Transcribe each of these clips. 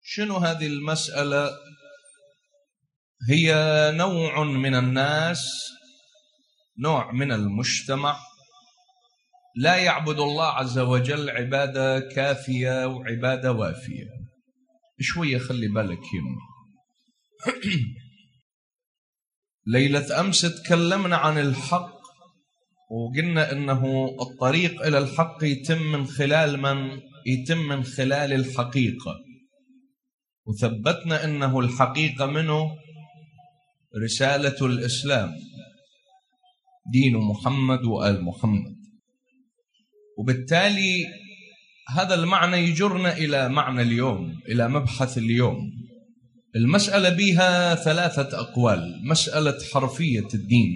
شنو هذه المسألة؟ هي نوع من الناس، نوع من المجتمع لا يعبد الله عز وجل عبادة كافية وعبادة وافية. شوية خلي بالك يمي. ليلة أمس تكلمنا عن الحق وقلنا إنه الطريق إلى الحق يتم من خلال من؟ يتم من خلال الحقيقة، وثبتنا إنه الحقيقة منه رسالة الإسلام، دين محمد وآل محمد. وبالتالي هذا المعنى يجرنا إلى معنى اليوم، إلى مبحث اليوم. المسألة بها ثلاثة أقوال، مسألة حرفية الدين.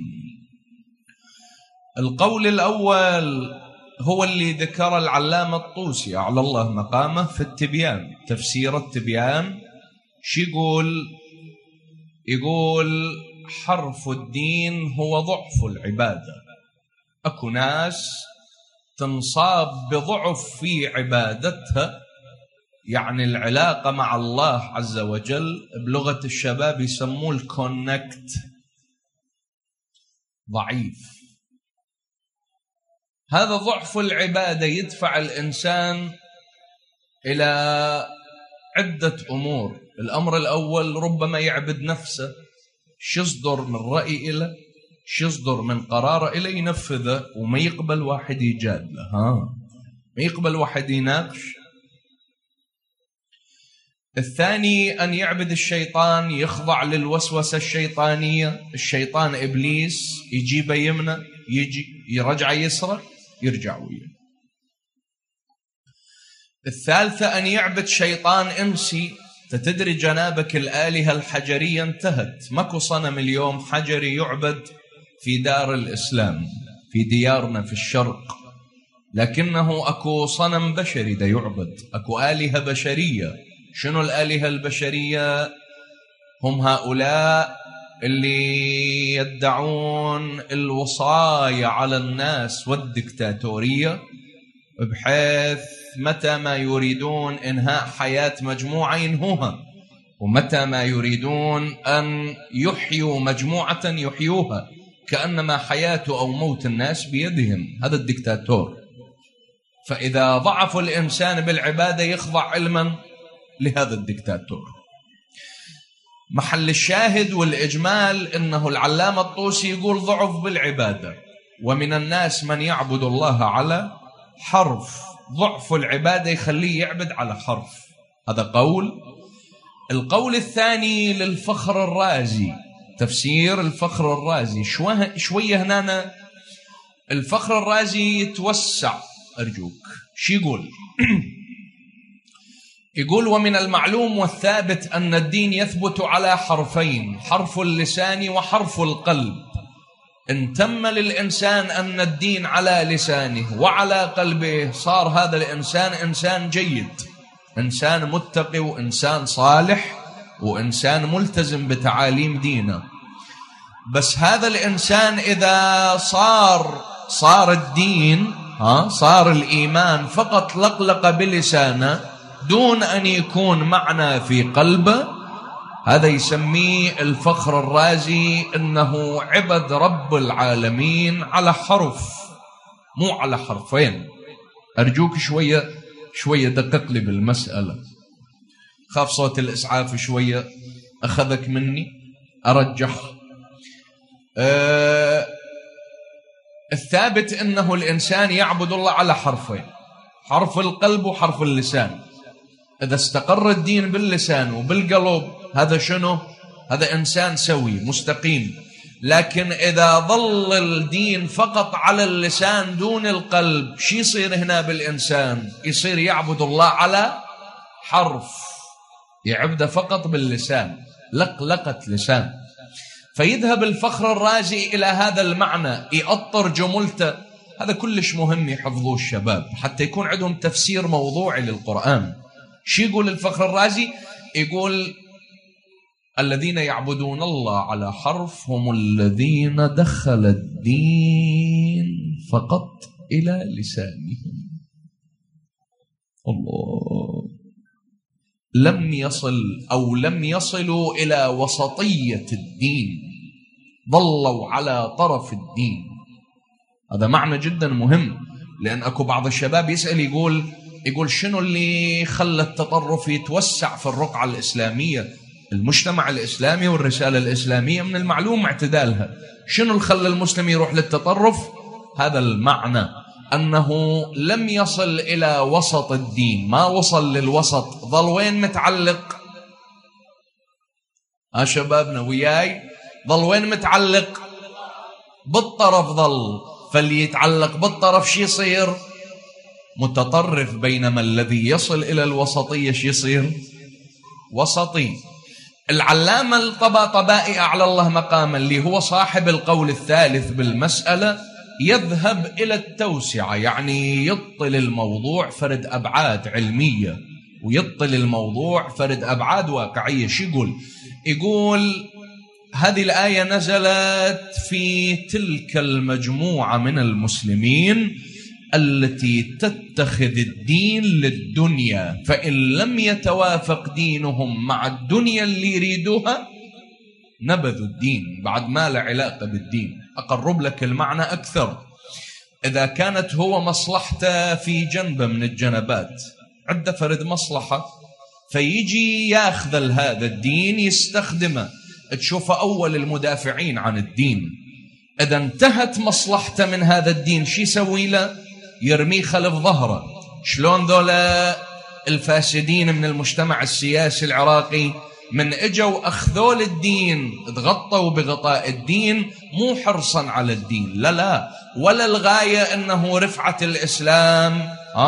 القول الأول هو اللي ذكر العلامة الطوسي على الله مقامه في التبيان، تفسير التبيان. شو يقول حرف الدين هو ضعف العبادة. أكو ناس تنصاب بضعف في عبادتها، يعني العلاقة مع الله عز وجل بلغة الشباب يسموه الكونكت، ضعيف. هذا ضعف العبادة يدفع الإنسان إلى عدة أمور. الأمر الأول ربما يعبد نفسه، يصدر من رأي إله، يصدر من قرار إله ينفذه، وما يقبل واحد يجادله، ما يقبل واحد يناقش. الثاني أن يعبد الشيطان، يخضع للوسوسة الشيطانية. الشيطان إبليس يجيبه يمنى، يجي يرجع يسرى، يرجع وياه. الثالثة أن يعبد شيطان إنسي. تدري جنابك الآلهة الحجرية انتهت، ماكو صنم اليوم حجري يعبد في دار الإسلام في ديارنا في الشرق، لكنه أكو صنم بشري دا يعبد، أكو آلهة بشرية. شنو الآلهة البشرية؟ هم هؤلاء اللي يدعون الوصاية على الناس والدكتاتورية، بحيث متى ما يريدون إنهاء حياة مجموعة ينهوها، ومتى ما يريدون أن يحيوا مجموعة يحيوها، كأنما حياة أو موت الناس بيدهم. هذا الدكتاتور. فإذا ضعف الإنسان بالعبادة يخضع علما لهذا الدكتاتور. محل الشاهد والإجمال إنه العلامة الطوسي يقول ضعف بالعبادة، ومن الناس من يعبد الله على حرف. ضعف العبادة يخليه يعبد على حرف. هذا قول. القول الثاني للفخر الرازي، تفسير الفخر الرازي. شوية هنا الفخر الرازي يتوسع أرجوك. شو يقول؟ يقول ومن المعلوم والثابت أن الدين يثبت على حرفين، حرف اللسان وحرف القلب. إن تم للإنسان أن الدين على لسانه وعلى قلبه، صار هذا الإنسان إنسان جيد، إنسان متقي، وإنسان صالح، وإنسان ملتزم بتعاليم دينه. بس هذا الإنسان إذا صار الدين، صار الإيمان فقط لقلق بلسانه دون أن يكون معنى في قلبه، هذا يسميه الفخر الرازي إنه عبد رب العالمين على حرف، مو على حرفين. أرجوك شوية دقق لي بالمسألة. خاف صوت الإسعاف شوية أخذك مني، أرجح. الثابت إنه الإنسان يعبد الله على حرفين، حرف القلب وحرف اللسان. إذا استقر الدين باللسان وبالقلب، هذا شنو؟ هذا إنسان سوي مستقيم. لكن إذا ظل الدين فقط على اللسان دون القلب، شو يصير هنا بالإنسان؟ يصير يعبد الله على حرف، يعبده فقط باللسان، لقلقة لسان. فيذهب الفخر الرازي إلى هذا المعنى، يأطر جملته. هذا كلش مهم يحفظوه الشباب حتى يكون عندهم تفسير موضوعي للقرآن. شو يقول الفخر الرازي؟ يقول الذين يعبدون الله على حرف هم الذين دخل الدين فقط إلى لسانهم. الله. لم يصلوا إلى وسطية الدين، ظلوا على طرف الدين. هذا معنى جدا مهم، لأن أكو بعض الشباب يسأل يقول شنو اللي خلى التطرف يتوسع في الرقعة الإسلامية؟ المجتمع الإسلامي والرسالة الإسلامية من المعلوم اعتدالها، شنو اللي خلى المسلم يروح للتطرف؟ هذا المعنى، أنه لم يصل إلى وسط الدين، ما وصل للوسط، ظل وين متعلق؟ شبابنا وياي، ظل وين متعلق؟ بالطرف ظل، فاللي يتعلق بالطرف شي يصير؟ متطرف. بينما الذي يصل إلى الوسطية شي يصير؟ وسطي. العلامة الطباطبائي أعلى الله مقاما، اللي هو صاحب القول الثالث بالمسألة، يذهب إلى التوسعة، يعني يطل الموضوع فرد أبعاد علمية، ويطل الموضوع فرد أبعاد واقعية. شو يقول هذه الآية نزلت في تلك المجموعة من المسلمين التي تتخذ الدين للدنيا، فإن لم يتوافق دينهم مع الدنيا اللي يريدوها نبذوا الدين، بعد ما له علاقة بالدين. أقرب لك المعنى أكثر، إذا كانت هو مصلحته في جنبه من الجنبات، عنده فرد مصلحة، فيجي ياخذ هذا الدين يستخدمه، تشوفه أول المدافعين عن الدين. إذا انتهت مصلحته من هذا الدين شي يسوي له؟ يرميه خلف ظهره. شلون ذولا الفاسدين من المجتمع السياسي العراقي من اجوا اخذوا الدين، تغطوا بغطاء الدين، مو حرصا على الدين، لا، ولا الغاية انه رفعة الاسلام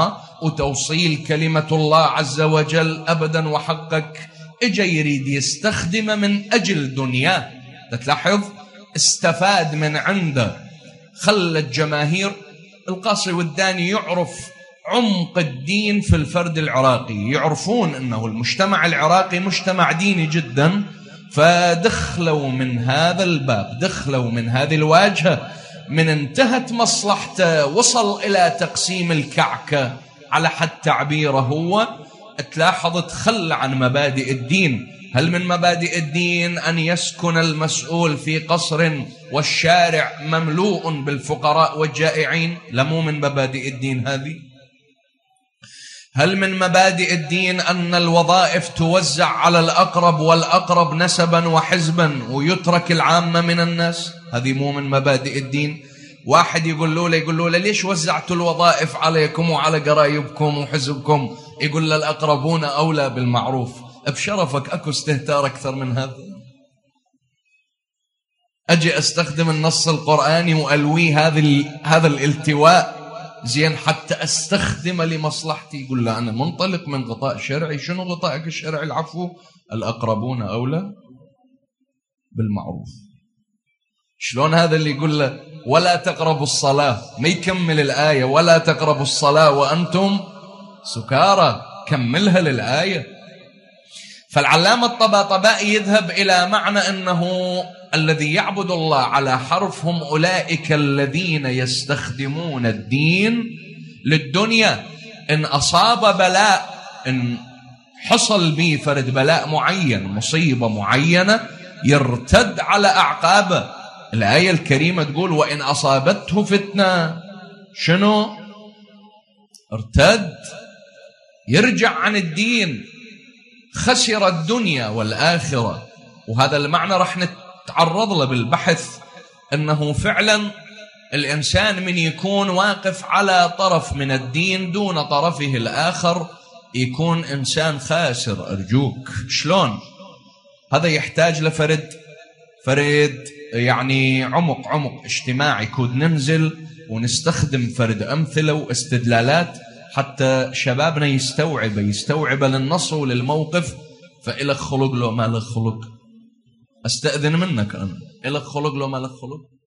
وتوصيل كلمة الله عز وجل ابدا وحقك، اجا يريد يستخدمه من اجل دنياه. تلاحظ استفاد من عنده، خلى الجماهير. القاصي والداني يعرف عمق الدين في الفرد العراقي، يعرفون أنه المجتمع العراقي مجتمع ديني جدا، فدخلوا من هذا الباب، دخلوا من هذه الواجهة، من انتهت مصلحته وصل إلى تقسيم الكعكة على حد تعبيره هو. تلاحظ تخلى عن مبادئ الدين. هل من مبادئ الدين أن يسكن المسؤول في قصر والشارع مملوء بالفقراء والجائعين؟ لمو من مبادئ الدين هذه. هل من مبادئ الدين أن الوظائف توزع على الأقرب والأقرب نسبا وحزبا ويترك العامة من الناس؟ هذه مو من مبادئ الدين. واحد يقول له ليش وزعتوا الوظائف عليكم وعلى قرايبكم وحزبكم؟ يقول له الأقربون أولى بالمعروف. بشرفك أكو استهتار أكثر من هذا؟ أجي أستخدم النص القرآني وألوي هذا الالتواء زين حتى أستخدم لمصلحتي. يقول لا، أنا منطلق من غطاء شرعي. شنو غطائك الشرعي؟ العفو، الأقربون أولى بالمعروف. شلون هذا اللي يقول له ولا تقربوا الصلاة، ما يكمل الآية ولا تقربوا الصلاة وأنتم سكارى، كملها للآية. فالعلامة الطباطبائي يذهب إلى معنى أنه الذي يعبد الله على حرف هم أولئك الذين يستخدمون الدين للدنيا. إن أصاب بلاء، إن حصل به فرد بلاء معين، مصيبة معينة، يرتد على أعقابه. الآية الكريمة تقول وإن أصابته فتنة، شنو؟ ارتد، يرجع عن الدين، خسر الدنيا والآخرة. وهذا المعنى رح نتعرض له بالبحث، أنه فعلا الإنسان من يكون واقف على طرف من الدين دون طرفه الآخر يكون إنسان خاسر. أرجوك شلون؟ هذا يحتاج لفرد يعني عمق اجتماعي. كود ننزل ونستخدم فرد أمثلة واستدلالات حتى شبابنا يستوعب للنص وللموقف. فإلك خلق لو ما لك خلق، أستأذن منك أنا، إلك خلق لو ما لك خلق.